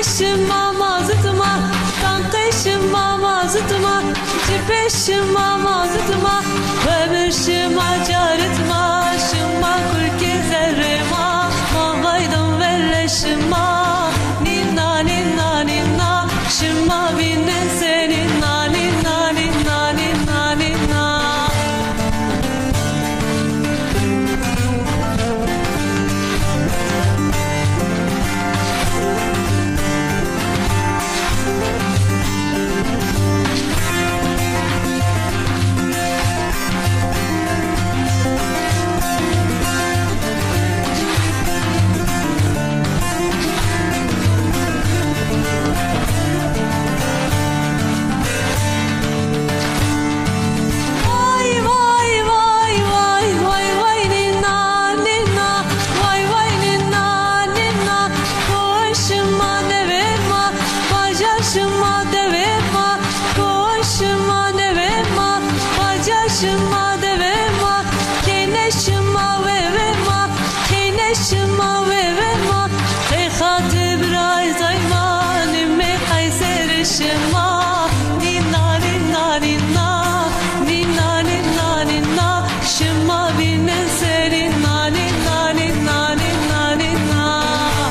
Cipeşim mamazıtıma, kankayşim mamazıtıma, cipeşim mamazıtıma, ömürşim acarıtıma, şımma kulki zerrema, mağaydım velleşima, ninna ninna ninna, şımma binnen senin na ninna ninna ninna ninna. Şıma devema, keyne şıma vevema, keyne şıma vevema, ey hatib ray zayma, nimme hayser şıma, ninna ninna ninna, ninna ninna ninna, şıma binnen senin na ninna ninna ninna ninna.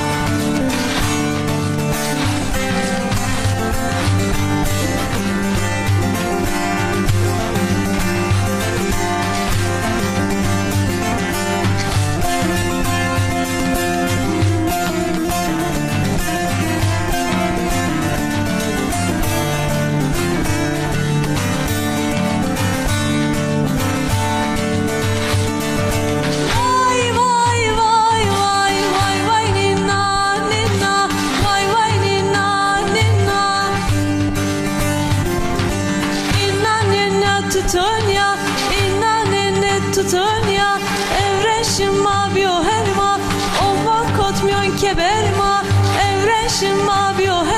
Tutunya, inanene tutunya, evreşima bioherma, olma kotmyon keberma, evreşima bioherma.